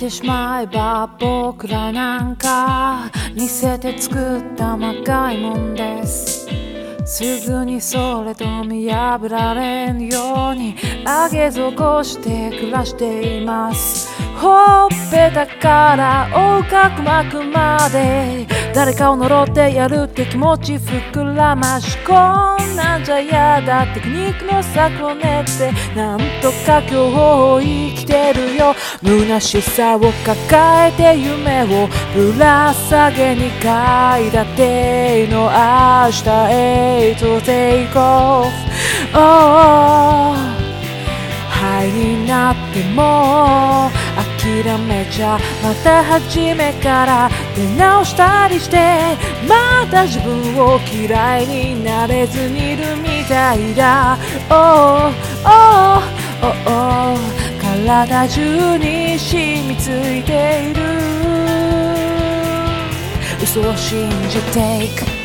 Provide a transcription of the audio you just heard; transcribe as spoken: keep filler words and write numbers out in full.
てしまえば僕らなんか似せて作った魔界もんです。すぐにそれと見破られんように上げ底して暮らしています。ほっぺたから横隔膜まで誰かを呪ってやるって気持ち膨らまし、こんなんじゃ嫌だテクニックの策を練ってなんとか今日生きてるよ。虚しさを抱えて夢をぶら下げに階立ての明日へと take off、oh、灰になっても諦めちゃまた初めから出直したりしてまた自分を嫌いになれずにいるみたいだ。 Oh, oh, oh, oh、 体中に染みついている嘘を信じ Take